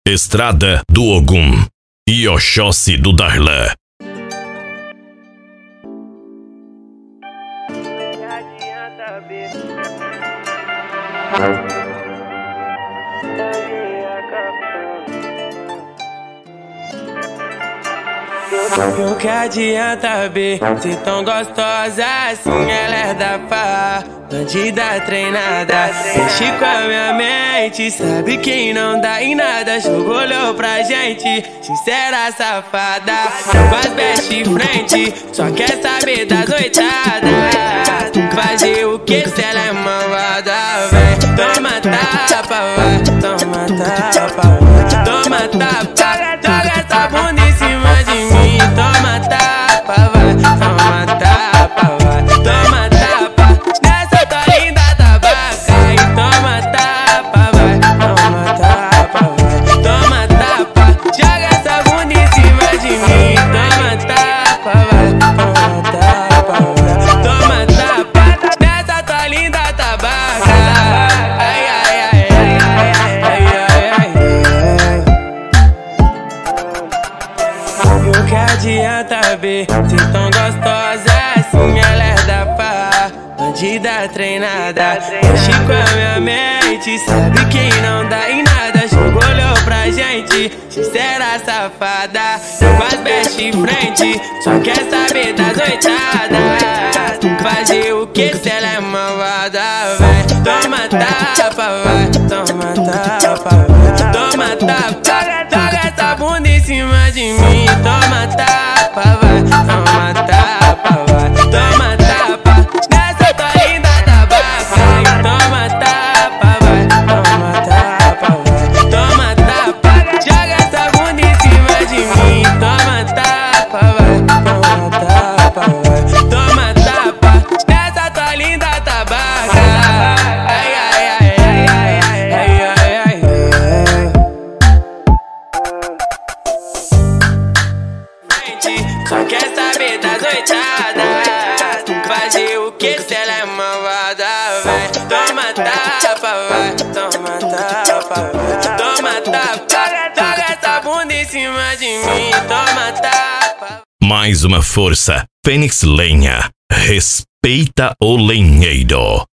Estrada do Ogum e Oxóssi do Darlan. O que adianta, B? Se tão gostosa assim, ela é da pá, bandida treinada. Mexe com a minha mente, sabe quem não dá em nada. Jogou olhou pra gente, sincera safada. Com as best frente, só quer saber das oitadas. Fazer o que se ela é malvada, véi? Toma tapa, vai, toma tapa, vai. Toma tapa, joga essa bunda em cima de mim. Toma tapa, vai, toma tapa, vai. Toma tapa, nessa tua linda tabaca. E toma tapa, vai, toma tapa, vai. Toma tapa, joga essa bunda em cima de mim. Toma tapa, vai, toma tapa, vai. Toma tapa, nessa tua linda tabaca. Ai, ai, ai, ai, ai, ai, ai, ai. E o que adianta, B? Se tão gostosa assim, ela é da pá, bandida treinada. Mexe com a minha mente, sabe quem não dá em nada. Jogou olhou pra gente, sincera safada. Com as best frente, só quer saber das oitadas. Fazer o que se ela é malvada, véi? Toma tapa, vai, toma tapa, vai. Toma tapa, joga essa bunda em cima de mim. Toma tapa, vai, toma tapa, vai. Toma tapa, nessa tua linda tabaca. E toma tapa, vai, toma tapa, vai. Toma tapa, joga essa bunda em cima de mim. Toma tapa, vai, toma tapa, vai. Toma tapa, nessa tua linda tabaca. Ai, ai, ai, ai, ai, ai, ai, ai, ai. Só quer saber das oitadas. Fazer o que se ela é malvada, véi? Toma tapa, vai, toma tapa, vai. Toma tapa, joga essa bunda em cima de mim. Toma tapa. Mais uma força. Fênix Lenha. Respeita o lenheiro.